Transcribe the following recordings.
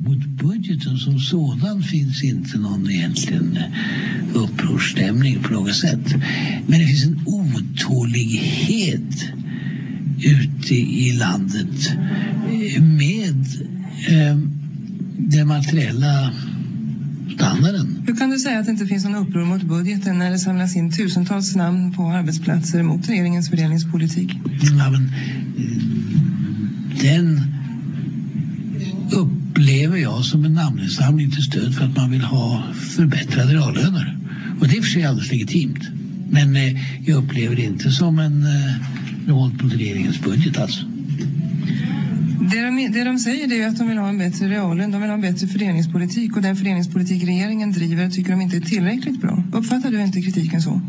Mot budgeten som sådan finns inte någon egentligen upprorstämning på något sätt. Men det finns en otålighet ute i landet med den materiella standarden. Hur kan du säga att det inte finns någon uppror mot budgeten när det samlas in tusentals namn på arbetsplatser mot regeringens fördelningspolitik? Ja, men den upplever jag som en namninsamling till stöd för att man vill ha förbättrade reallöner. Och det är för sig alldeles legitimt. Men jag upplever det inte som en revolt mot regeringens budget alltså. Det de säger är att de vill ha en bättre reallön, de vill ha en bättre fördelningspolitik, och den fördelningspolitik regeringen driver tycker de inte är tillräckligt bra. Uppfattar du inte kritiken så?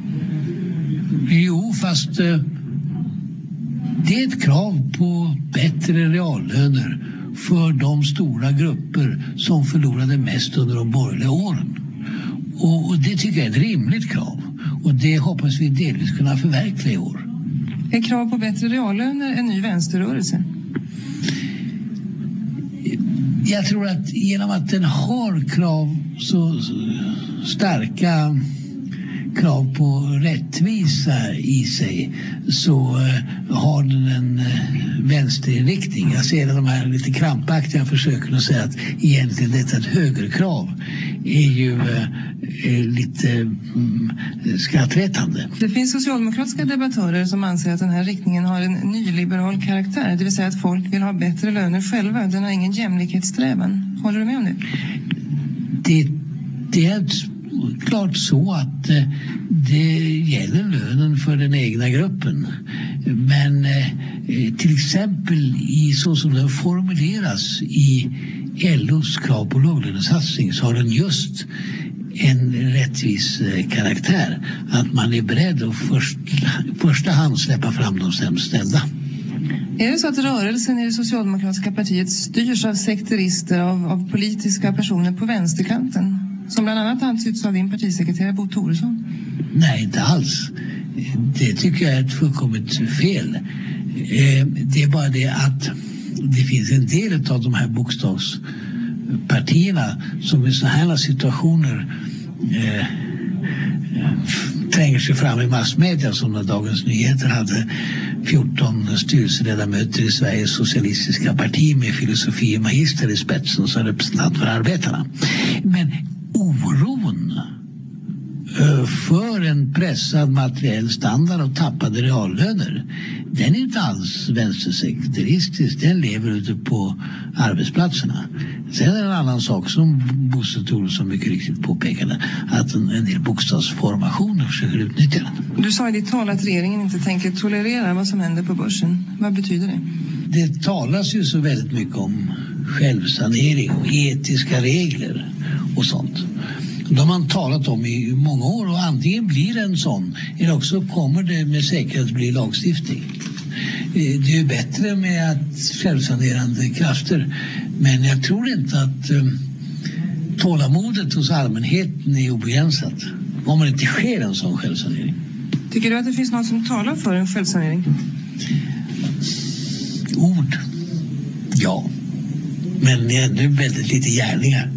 Jo, fast det är ett krav på bättre reallöner för de stora grupper som förlorade mest under de borgerliga åren. Och det tycker jag är ett rimligt krav. Och det hoppas vi delvis kunna förverkliga i år. Är krav på bättre reallöner en ny vänsterrörelse? Jag tror att genom att den har så starka krav på rättvisa i sig så har den en vänsterinriktning. Jag ser de här lite krampaktiga försöken att säga att egentligen detta är ett högerkrav är ju lite skrattretande. Det finns socialdemokratiska debattörer som anser att den här riktningen har en nyliberal karaktär, det vill säga att folk vill ha bättre löner själva. Den har ingen jämlikhetssträvan. Håller du med om det? Det är klart så att det gäller lönen för den egna gruppen. Men till exempel så som den formuleras i LOs krav på låglönesatsning så har den just en rättvis karaktär. Att man är beredd att första hand släppa fram de sämst ställda. Är det så att rörelsen i det socialdemokratiska partiet styrs av sekterister, av politiska personer på vänsterkanten? Som bland annat antyds av din partisekreterare Bo Toresson. Nej, inte alls. Det tycker jag är ett fullkomligt fel. Det är bara det att det finns en del av de här bokstavspartierna som i sådana här situationer tränger sig fram i massmedia, som när Dagens Nyheter hade 14 styrelseledamöter i Sveriges socialistiska parti med filosofi och magister i spetsen som representant för arbetarna. Men oron för en pressad materiell standard och tappade reallöner, den är inte alls vänstersekteristisk, den lever ute på arbetsplatserna. Sen är det en annan sak som Bosse Toresson mycket riktigt påpekade, att en del bokstavsformationer försöker utnyttja den. Du sa i ditt tal att regeringen inte tänker tolerera vad som händer på börsen. Vad betyder det? Det talas ju så väldigt mycket om självsanering och etiska regler och sånt. De har man talat om i många år, och antingen blir det en sån eller också kommer det med säkerhet bli lagstiftning. Det är ju bättre med att självsanerande krafter, men jag tror inte att tålamodet hos allmänheten är obegränsat om det inte sker en sån självsanering. Tycker du att det finns något som talar för en självsanering? Ord, ja. Men ännu väldigt lite gärningar.